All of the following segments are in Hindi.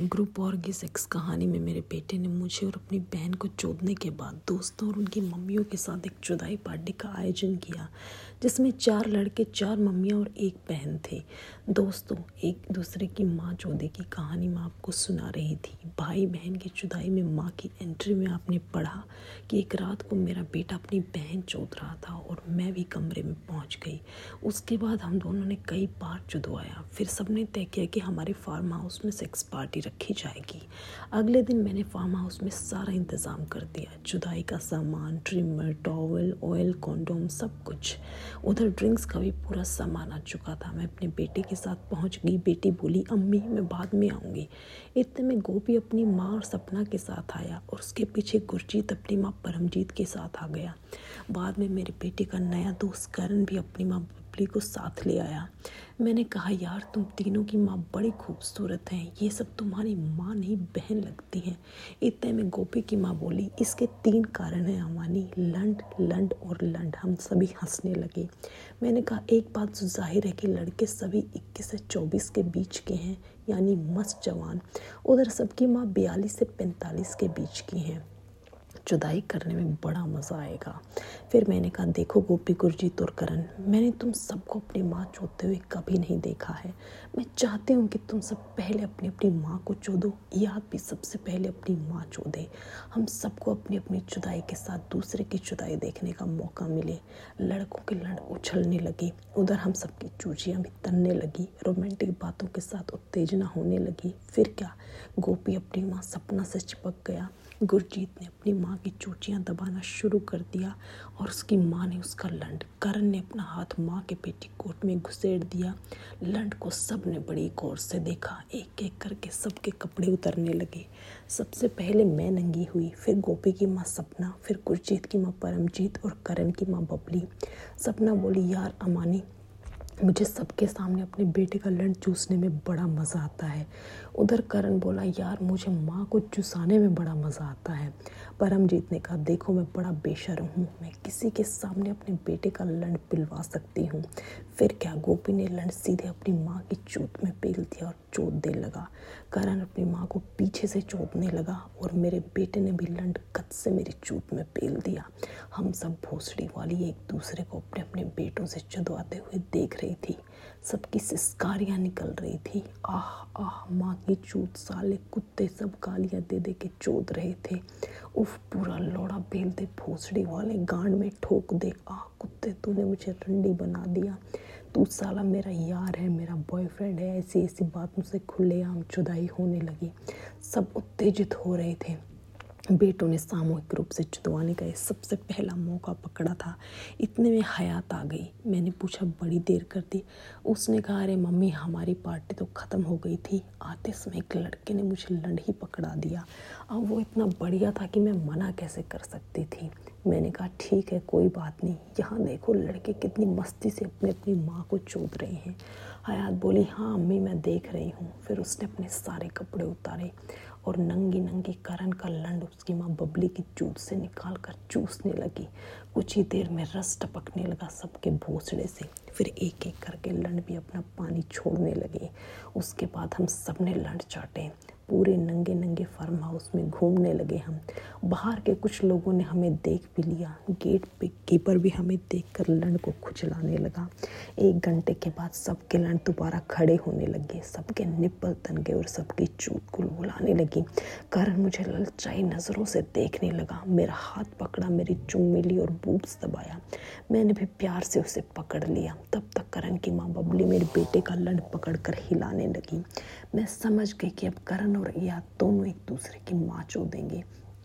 ग्रुप और की सेक्स कहानी में मेरे बेटे ने मुझे और अपनी बहन को चोदने के बाद दोस्तों और उनकी मम्मियों के साथ एक जुदाई पार्टी का आयोजन किया, जिसमें 4 लड़के, 4 मम्मियाँ और 1 बहन थे। दोस्तों, एक दूसरे की माँ चोदे की कहानी मैं आपको सुना रही थी। भाई बहन की जुदाई में माँ की एंट्री में आपने पढ़ा कि एक रात को मेरा बेटा अपनी बहन चोद रहा था और मैं भी कमरे में पहुँच गई। उसके बाद हम दोनों ने कई बार चुदवाया। फिर सबने तय किया कि हमारे फार्म हाउस में सेक्स पार्टी रखी जाएगी। अगले दिन मैंने फार्म हाउस में सारा इंतज़ाम कर दिया, जुदाई का सामान, ट्रिमर, टॉवल, ऑयल, कॉन्डोम, सब कुछ। उधर ड्रिंक्स का भी पूरा सामान आ चुका था। मैं अपने बेटे के साथ पहुंच गई। बेटी बोली, अम्मी मैं बाद में आऊँगी। इतने में गोपी अपनी माँ और सपना के साथ आया और उसके पीछे गुरजीत अपनी माँ परमजीत के साथ आ गया। बाद में मेरे बेटे का नया दोस्त करण भी अपनी माँ बबली को साथ ले आया। मैंने कहा, यार तुम तीनों की माँ बड़ी खूबसूरत हैं, ये सब तुम्हारी माँ नहीं बहन लगती हैं। इतने में गोपी की माँ बोली, इसके 3 कारण हैं अमानी, लंड, लंड और लंड। हम सभी हंसने लगे। मैंने कहा, एक बात तो जाहिर है कि लड़के सभी 21 से 24 के बीच के हैं, यानी मस्त जवान। उधर सबकी माँ 42 से 45 के बीच की हैं। जुदाई करने में बड़ा मज़ा आएगा। फिर मैंने कहा, देखो गोपी, गुरजीत और करण, मैंने तुम सबको अपनी माँ चोदते हुए कभी नहीं देखा है। मैं चाहती हूँ कि तुम सब पहले अपनी अपनी माँ को चोदो, याद भी सबसे पहले अपनी माँ चोदे। हम सबको अपनी अपनी जुदाई के साथ दूसरे की जुदाई देखने का मौका मिले। लड़कों के लड़ उछलने लगे, उधर हम सबकी चूचियाँ भी तनने लगी, रोमांटिक बातों के साथ उत्तेजना होने लगी। फिर क्या, गोपी अपनी माँ सपना से चिपक गया। गुरजीत ने अपनी माँ की चोटियाँ दबाना शुरू कर दिया और उसकी माँ ने उसका लंड। करण ने अपना हाथ माँ के पेटीकोट में घुसेड़ दिया। लंड को सब ने बड़ी गौर से देखा। एक एक करके सबके कपड़े उतरने लगे। सबसे पहले मैं नंगी हुई, फिर गोपी की माँ सपना, फिर गुरजीत की माँ परमजीत और करण की माँ बबली। सपना बोली, यार अमानी, मुझे सबके सामने अपने बेटे का लंड चूसने में बड़ा मज़ा आता है। उधर करण बोला, यार मुझे माँ को चुसाने में बड़ा मज़ा आता है। परमजीत ने कहा, देखो मैं बड़ा बेशर्म हूँ, मैं किसी के सामने अपने बेटे का लंड पिलवा सकती हूँ। फिर क्या, गोपी ने लंड सीधे अपनी माँ की चोट में पेल दिया और चोदने लगा। करण अपनी माँ को पीछे से चोदने लगा और मेरे बेटे ने भी लंड कत से मेरी चोट में पेल दिया। हम सब भोसड़ी वाली एक दूसरे को अपने अपने बेटों से चुदवाते हुए देख रही थी। सबकी सिसकारियाँ निकल रही थी। आह आह, माँ की चोट, साले कुत्ते, सब गालियाँ दे दे के चोद रहे थे। उफ, पूरा लौड़ा बेल दे भोसड़ी वाले, गांड में ठोक दे। आह कुत्ते, तूने मुझे रंडी बना दिया, तू साला मेरा यार है, मेरा बॉयफ्रेंड है। ऐसी ऐसी बातों से खुलेआम जुदाई होने लगी। सब उत्तेजित हो रहे थे। बेटों ने सामूहिक रूप से चुदवाने का सबसे पहला मौका पकड़ा था। इतने में हयात आ गई। मैंने पूछा, बड़ी देर कर दी? उसने कहा, अरे मम्मी, हमारी पार्टी तो ख़त्म हो गई थी, आते समय एक लड़के ने मुझे लंड ही पकड़ा दिया। अब वो इतना बढ़िया था कि मैं मना कैसे कर सकती थी। मैंने कहा, ठीक है, कोई बात नहीं। यहाँ देखो लड़के कितनी मस्ती से अपनी अपनी माँ को चोद रहे हैं। हयात बोली, हाँ अम्मी, मैं देख रही हूँ। फिर उसने अपने सारे कपड़े उतारे और नंगी नंगी करण का लंड उसकी माँ बबली की चूत से निकाल कर चूसने लगी। कुछ ही देर में रस टपकने लगा सबके भोसड़े से। फिर एक एक करके लंड भी अपना पानी छोड़ने लगे। उसके बाद हम सब ने लंड चाटे। पूरे नंगे नंगे फार्म हाउस में घूमने लगे हम। बाहर के कुछ लोगों ने हमें देख भी लिया। गेट पे कीपर भी हमें देखकर लंड को खुजलाने लगा। 1 घंटे के बाद सबके लंड दोबारा खड़े होने लगे। सबके निप्पल तन गए और सबकी चूत गुलगुलाने लगी। करण मुझे ललचाई नज़रों से देखने लगा। मेरा हाथ पकड़ा, मेरी चुम्मी ली और बूब्स दबाया। मैंने भी प्यार से उसे पकड़ लिया। तब तक करण की माँ बबली मेरे बेटे का लंड पकड़कर हिलाने लगी। मैं समझ गई कि अब करण और या दोनों एक दूसरे की माँ चोदेंगे।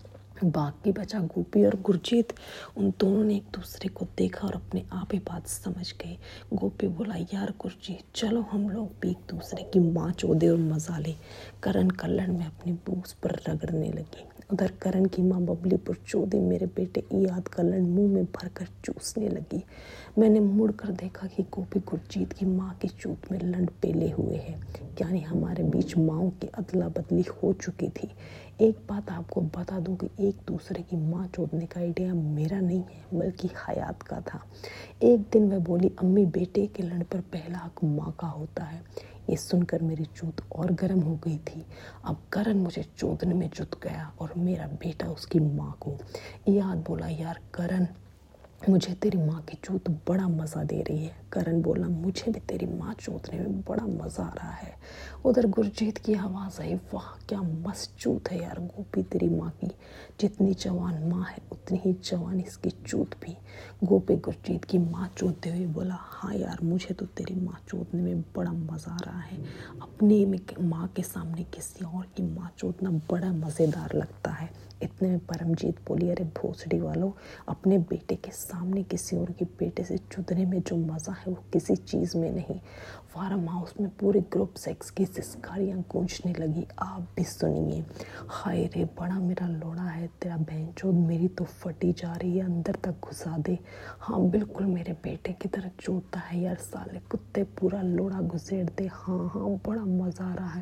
बाकी बचा गोपी और गुरजीत। उन दोनों ने एक दूसरे को देखा और अपने आप ही बात समझ गए। गोपी बोला, यार गुरजीत, चलो हम लोग भी एक दूसरे की माँ चोदे और मजा ले। करण कल्लड़ में अपनी बूस पर रगड़ने लगी। उधर करण की माँ बबली पर चोदी मेरे बेटे ईयाद का लंड मुंह में भरकर चूसने लगी। मैंने मुड़कर देखा कि गोपी गुरजीत की माँ की चूत में लंड पेले हुए हैं, यानी हमारे बीच माँओं की अदला बदली हो चुकी थी। एक बात आपको बता दूं कि एक दूसरे की माँ चोदने का आइडिया मेरा नहीं है बल्कि हयात का था। एक दिन वह बोली, अम्मी बेटे के लड़ पर पहला हक माँ का होता है। ये सुनकर मेरी चूत और गर्म हो गई थी। अब करण मुझे चोदने में जुट गया और मेरा बेटा उसकी माँ को। याद बोला, यार करण, मुझे तेरी माँ की चूत बड़ा मज़ा दे रही है। करण बोला, मुझे भी तेरी माँ चूतने में बड़ा मज़ा आ रहा है। उधर गुरजीत की आवाज़ आई, वाह क्या मस्त चूत है यार गोपी तेरी माँ की। जितनी जवान माँ है उतनी ही जवान इसकी चूत भी। गोपी गुरजीत की माँ चूतते हुए बोला, हाँ यार मुझे तो तेरी माँ चूतने में बड़ा मज़ा आ रहा है। अपनी माँ के सामने किसी और की माँ चूतना बड़ा मज़ेदार लगता है। इतने में परमजीत बोली, अरे भोसड़ी वालों, अपने बेटे के सामने किसी और के बेटे से चुदने में जो मज़ा है वो किसी चीज़ में नहीं। फार्म हाउस में पूरे ग्रुप सेक्स की सिस्कारियाँ गूंजने लगी। आप भी सुनिए। हाय रे, बड़ा मेरा लोड़ा है तेरा बहनचोद, मेरी तो फटी जा रही है, अंदर तक घुसा दे। हाँ बिल्कुल मेरे बेटे की तरह चोता है यार, साले कुत्ते, पूरा लोड़ा घुसेड़ दे। हाँ हाँ बड़ा मज़ा आ रहा है।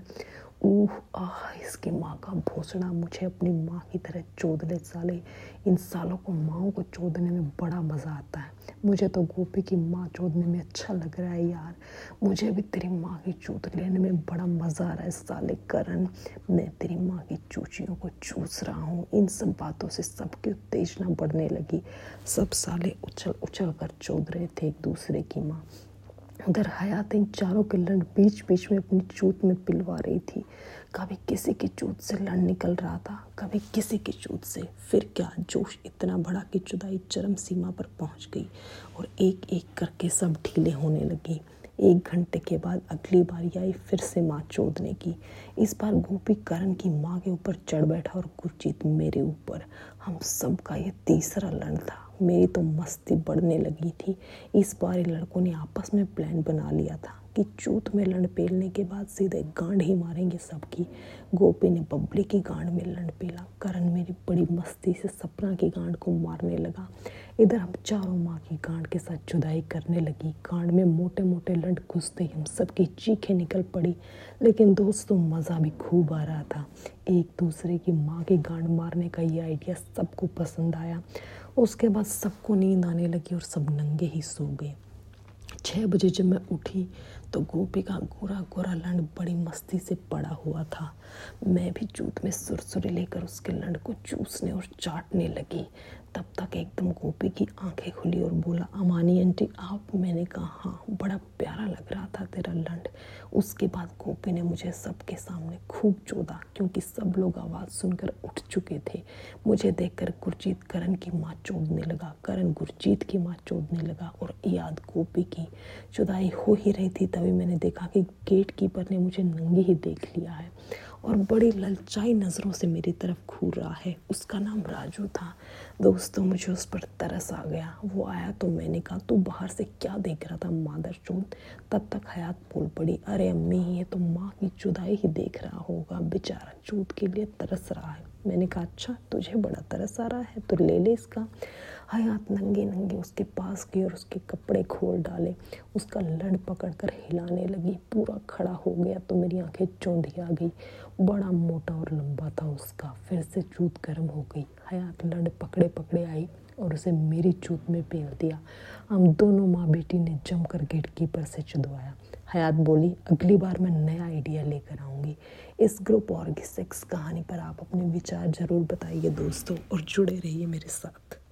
इसकी माँ का भोसड़ा, मुझे अपनी माँ की तरह चोद ले साले। इन सालों को माँओं को चोदने में बड़ा मज़ा आता है। मुझे तो गोपी की माँ चोदने में अच्छा लग रहा है यार। मुझे भी तेरी माँ की चूत लेने में बड़ा मज़ा आ रहा है साले करण। मैं तेरी माँ की चूचियों को चूस रहा हूँ। इन सब बातों से सबकी उत्तेजना बढ़ने लगी। सब साले उछल उछल कर चोद रहे थे एक दूसरे की माँ। उधर हयात इन चारों के लड़ बीच बीच में अपनी चूत में पिलवा रही थी। कभी किसी की चूत से लड़ निकल रहा था, कभी किसी की चूत से। फिर क्या जोश इतना बढ़ा कि जुदाई चरम सीमा पर पहुंच गई और एक एक करके सब ढीले होने लगी। 1 घंटे के बाद अगली बारी आई फिर से माँ चोदने की। इस बार गोपी करण की माँ के ऊपर चढ़ बैठा और गुरजीत मेरे ऊपर। हम सब का ये तीसरा लड़ था। मेरी तो मस्ती बढ़ने लगी थी। इस बार इन लड़कों ने आपस में प्लान बना लिया था कि चूत में लड़ पेलने के बाद सीधे गांड ही मारेंगे सबकी। गोपी ने बबली की गांड में लड़ पेला। करण मेरी बड़ी मस्ती से सपना की गांड को मारने लगा। इधर हम चारों माँ की गांड के साथ जुदाई करने लगी। गांड में मोटे मोटे लड़ घुसते ही हम सबकी चीखें निकल पड़ी। लेकिन दोस्तों मज़ा भी खूब आ रहा था। एक दूसरे की माँ की गांड मारने का ये आइडिया सबको पसंद आया। उसके बाद सबको नींद आने लगी और सब नंगे ही सो गए। 6 बजे जब मैं उठी तो गोपी का गोरा गोरा लंड बड़ी मस्ती से पड़ा हुआ था। मैं भी जूत में सुरसुरी लेकर उसके लंड को चूसने और चाटने लगी। तब तक एकदम गोपी की आंखें खुली और बोला, अमानी आंटी आप? मैंने कहा हाँ, बड़ा प्यारा लग रहा था तेरा लंड। उसके बाद गोपी ने मुझे सबके सामने खूब चोदा क्योंकि सब लोग आवाज़ सुनकर उठ चुके थे। मुझे देखकर गुरजीत करण की माँ चोदने लगा, करण गुरजीत की माँ चोदने लगा और याद गोपी की। जुदाई हो ही रही थी तभी मैंने देखा कि गेट कीपर ने मुझे नंगी ही देख लिया है और बड़ी ललचाई नज़रों से मेरी तरफ घूर रहा है। उसका नाम राजू था। दोस्तों मुझे उस पर तरस आ गया। वो आया तो मैंने कहा, तू बाहर से क्या देख रहा था मादरचोद? तब तक हयात बोल पड़ी, अरे अम्मी ये तो माँ की जुदाई ही देख रहा होगा, बेचारा चूत के लिए तरस रहा है। मैंने कहा अच्छा तुझे बड़ा तरस आ रहा है तो ले ले इसका। हयात नंगे नंगे उसके पास गई और उसके कपड़े खोल डाले। उसका लड़ पकड़कर हिलाने लगी। पूरा खड़ा हो गया तो मेरी आंखें चौंधी आ गई। बड़ा मोटा और लंबा था उसका। फिर से चूत गर्म हो गई। हयात लड़ पकड़े पकड़े आई और उसे मेरी चूत में पेल दिया। हम दोनों माँ बेटी ने जमकर गेट कीपर से चुदवाया। हयात बोली, अगली बार मैं नया आइडिया लेकर आऊँगी। इस ग्रुप और सेक्स कहानी पर आप अपने विचार ज़रूर बताइए दोस्तों और जुड़े रहिए मेरे साथ।